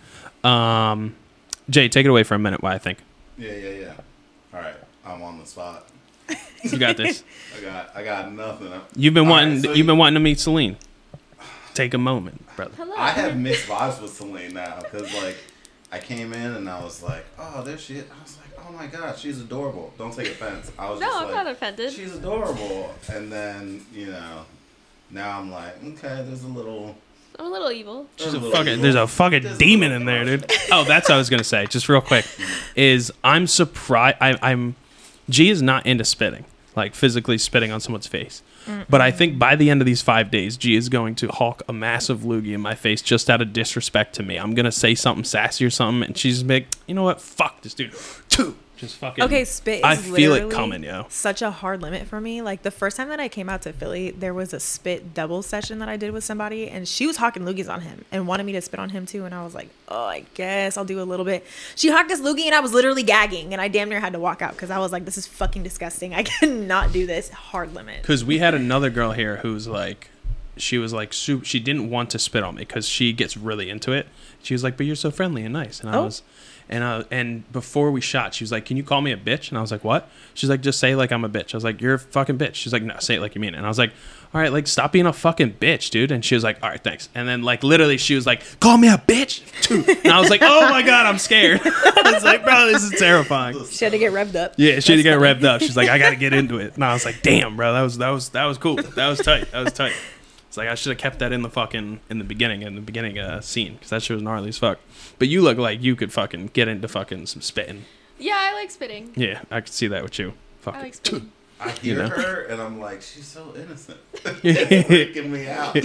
Jay, take it away for a minute. Why I think Yeah. All right, I'm on the spot. you got this. I got nothing. You've been All wanting. right, so You've been wanting to meet Celine. Take a moment, brother. Hello. I have mixed vibes with Celine now because like I came in and I was like, oh, there she is. I was like, oh my god, she's adorable. Don't take offense. I was No, just I'm like, not offended. she's adorable. And then now I'm like, okay, there's a little. I'm a little evil. There's a little fucking, evil. there's a fucking There's a demon little in there, corruption. dude. Oh, that's what I was gonna say. Just real quick, is I'm surprised. I'm G is not into spitting, like physically spitting on someone's face. But I think by the end of these 5 days, G is going to hawk a massive loogie in my face just out of disrespect to me. I'm gonna say something sassy or something, and she's like, you know what? Fuck this dude. Just fucking. Okay, spit is I feel it literally coming, yo. such a hard limit for me. Like the first time that I came out to Philly, there was a spit double session that I did with somebody, and she was hawking loogies on him and wanted me to spit on him too. And I was like, oh, I guess I'll do a little bit. She hawked this loogie, and I was literally gagging, and I damn near had to walk out because I was like, this is fucking disgusting. I cannot do this. Hard limit. Because we had another girl here who's like, she was like, she didn't want to spit on me because she gets really into it. She was like, but you're so friendly and nice. And I was, and before we shot, she was like, can you call me a bitch? And I was like, what? She's like, just say like I'm a bitch. I was like, you're a fucking bitch. She's like, no, say it like you mean it. And I was like, all right, like stop being a fucking bitch, dude. And she was like, all right, thanks. And then like literally she was like, call me a bitch too. And I was like, oh my God, I'm scared. I was like, bro, this is terrifying. She had to get revved up. Yeah, she had to get revved up. She's like, I got to get into it. And I was like, damn, bro, that was cool. That was tight. That was tight. It's like I should have kept that in the beginning scene because that shit was gnarly as fuck. But you look like you could fucking get into fucking some spitting. Yeah, I like spitting. Yeah, I could see that with you. Fuck I like it. spitting. I hear You know? her and I'm like, she's so innocent. It's freaking me out.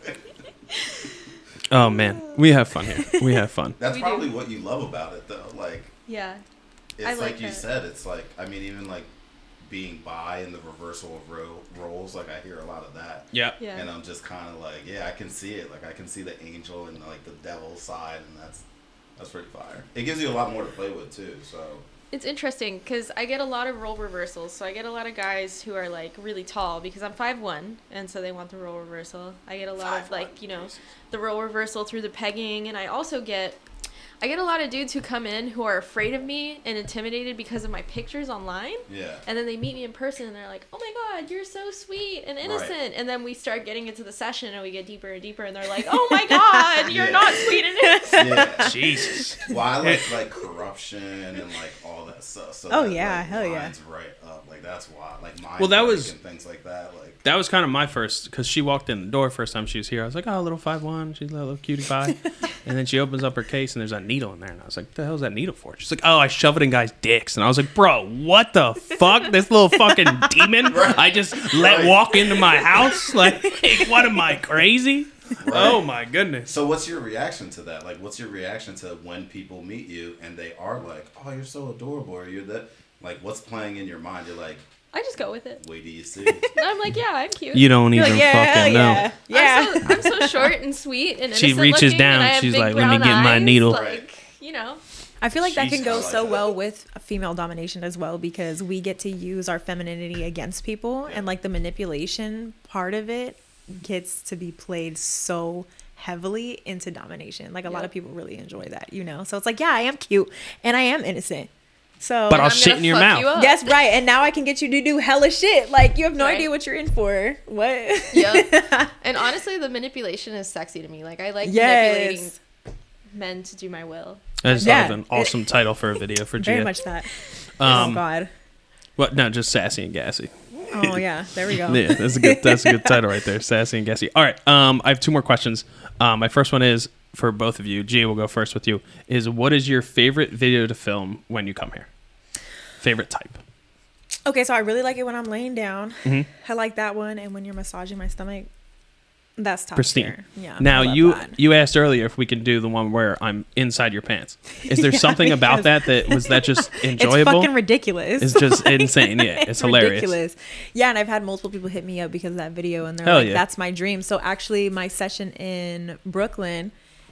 Oh man, we have fun here. We have fun. That's We probably do. what you love about it though. Like Yeah. it's I like, like you that. said, it's like I mean even like being bi and the reversal of roles, like I hear a lot of that. Yeah. Yeah. And I'm just kind of like, yeah, I can see it. Like I can see the angel and like the devil side, and that's pretty fire. It gives you a lot more to play with too. So It's interesting because I get a lot of role reversals. So I get a lot of guys who are like really tall because I'm 5'1", and so they want the role reversal. I get a lot of 5'1", like, you know, Jesus. the role reversal through the pegging, and I also get a lot of dudes who come in who are afraid of me and intimidated because of my pictures online. yeah, And then they meet me in person and they're like, oh my God, you're so sweet and innocent. Right. And then we start getting into the session and we get deeper and deeper and they're like, oh my God, you're Yeah. not sweet and innocent. yeah. Jesus. Well, I like corruption and like all that stuff. So Oh, that, yeah, like, hell yeah. lines right up. Like that's why. Like mind Well, that break was- and things like that. Like That was kind of my first, because she walked in the door first time she was here. I was like, oh, little 5'1", she's a little cutie pie. And then she opens up her case and there's a needle in there. And I was like, what the hell is that needle for? She's like, oh, I shove it in guys' dicks. And I was like, bro, what the fuck? This little fucking demon I just let Right. walk into my house? Like, what am I, crazy? Oh my goodness. So what's your reaction to that? Like, what's your reaction to when people meet you and they are like, "Oh, you're so adorable," or "You're that"? Like, what's playing in your mind? You're like, I just go with it. "Wait, do you see?" And I'm like, yeah, I'm cute. You don't You're even like, yeah, hell fucking know. yeah. Yeah. I'm so short and sweet and She innocent reaches looking, down, and I have she's big like, "Let me brown get my eyes," needle. Like, you know. I feel like that can Jeez, go I like so that. well with female domination as well because we get to use our femininity against people and like the manipulation part of it gets to be played so heavily into domination. Like a lot Yep. of people really enjoy that, you know? So it's like, yeah, I am cute and I am innocent. So But I'll I'm shit gonna in your fuck mouth. you up. that's right. And now I can get you to do hella shit. Like you have no Right. idea what you're in for. What? Yep. And honestly, the manipulation is sexy to me. Like, I like manipulating Yes. men to do my will. I just Yeah. thought of an awesome title for a video for Very Gia. much that. Oh God. What? No, just sassy and gassy. Oh yeah. There we go. Yeah, that's a good title right there. Sassy and gassy. All right. I have two more questions. My first one is for both of you. Gia, we'll go first with you. Is what is your favorite video to film when you come here? Favorite type. Okay, so I really like it when I'm laying down. Mhm. I like that one, and when you're massaging my stomach, that's top Pristine. tier. Yeah. Now I love you that. you asked earlier if we can do the one where I'm inside your pants. Is there Yeah, something about because- that was that just It's enjoyable? fucking ridiculous. It's just insane. Yeah, it's hilarious. ridiculous. Yeah, and I've had multiple people hit me up because of that video, and they're Hell like, yeah. "That's my dream." So actually, my session in Brooklyn,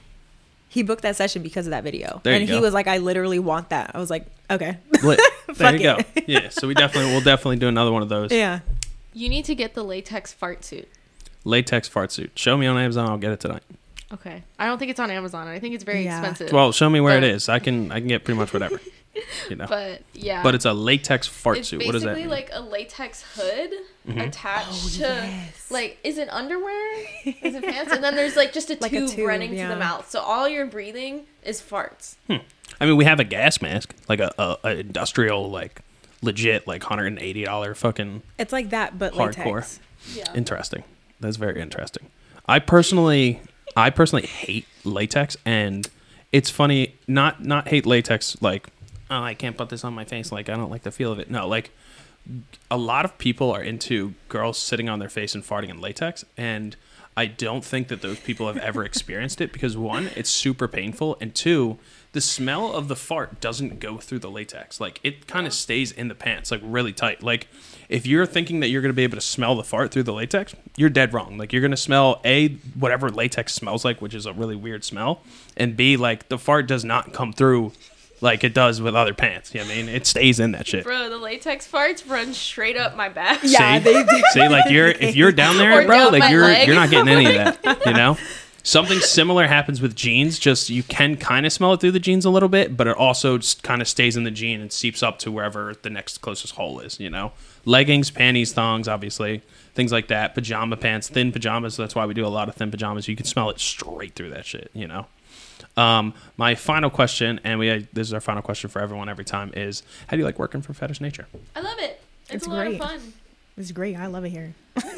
he booked that session because of that video, There you and he go. was like, "I literally want that." I was like, "Okay." Lit. There Fuck you go. it. Yeah, so we'll definitely do another one of those. Yeah. You need to get the latex fart suit. latex fart suit. Show me on Amazon. I'll get it tonight. Okay. I don't think it's on Amazon. I think it's very Yeah. expensive. Well, show me where it But- is. I can get pretty much whatever. You know. But yeah. But it's a latex fart it's suit. What does that basically mean? like a latex hood attached Oh, to yes. like, is it underwear? Is it pants? And then there's like just a, Like a tube, tube, running to yeah. the mouth. So all you're breathing is farts. I mean, we have a gas mask, like a industrial, like legit, like $180 fucking It's like that, but hardcore. latex. Yeah. Interesting. That's very interesting. I personally hate latex, and it's funny. Not hate latex like, oh, I can't put this on my face. Like, I don't like the feel of it. No, like a lot of people are into girls sitting on their face and farting in latex, and I don't think that those people have ever experienced it because one, it's super painful, and two, the smell of the fart doesn't go through the latex. Like, it kind of stays in the pants, like really tight. Like, if you're thinking that you're going to be able to smell the fart through the latex, you're dead wrong. Like, you're going to smell A, whatever latex smells like, which is a really weird smell, and B, like, the fart does not come through like it does with other pants. You know what I mean? It stays in that shit. Bro, the latex farts run straight up my back. Yeah, See? they do. See, like if you're down there, Or bro, down like my leg. you're not getting any of that. You know, something similar happens with jeans. Just you can kind of smell it through the jeans a little bit, but it also just kind of stays in the jean and seeps up to wherever the next closest hole is. You know, leggings, panties, thongs, obviously things like that. Pajama pants, thin pajamas. That's why we do a lot of thin pajamas. You can smell it straight through that shit. You know. My final question, and this is our final question for everyone every time, is how do you like working for Fetish Nature? I love it. It's It's a lot great. of fun. It's great. I love it here.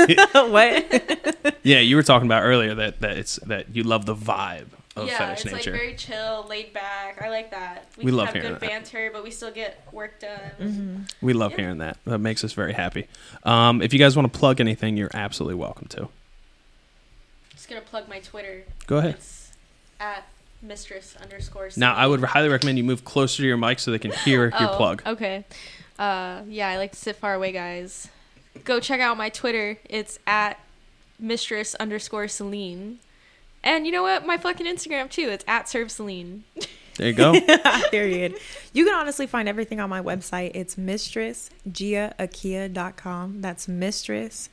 What? Yeah, you were talking about earlier that you love the vibe of Yeah, Fetish it's Nature. like very chill, laid back. I like that. We can love have hearing good that. banter, but we still get work done. Mm-hmm. We love Yeah. hearing that. That makes us very happy. If you guys want to plug anything, you're absolutely welcome to. Just gonna plug my Twitter. Go ahead. It's at mistress_. Now, I would highly recommend you move closer to your mic so they can hear your plug. Okay. Yeah, I like to sit far away, guys. Go check out my Twitter. It's at mistress_Celine. And you know what? My fucking Instagram too. It's at serveceline. There you go. Period. You can honestly find everything on my website. It's mistressgiaaquila.com. That's mistress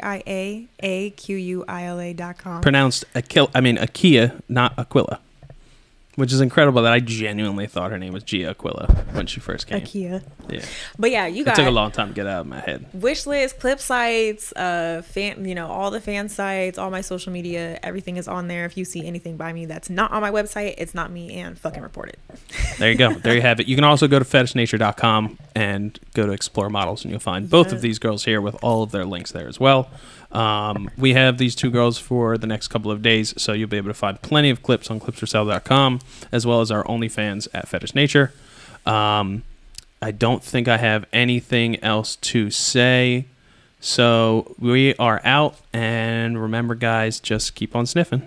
GIAAQUILA.com. Pronounced Akia, not Aquila. Which is incredible that I genuinely thought her name was Gia Aquila when she first came. Akia. Yeah. But yeah, you It got took a long time to get out of my head. wish list, clip sites, fan, all the fan sites, all my social media, everything is on there. If you see anything by me that's not on my website, it's not me, and fucking report it. There you go. There you have it. You can also go to fetishnature.com and go to Explore Models, and you'll find both of these girls here with all of their links there as well. We have these two girls for the next couple of days, so you'll be able to find plenty of clips on clipsforsale.com, as well as our OnlyFans at Fetish Nature. I don't think I have anything else to say, so we are out, and remember, guys, just keep on sniffing.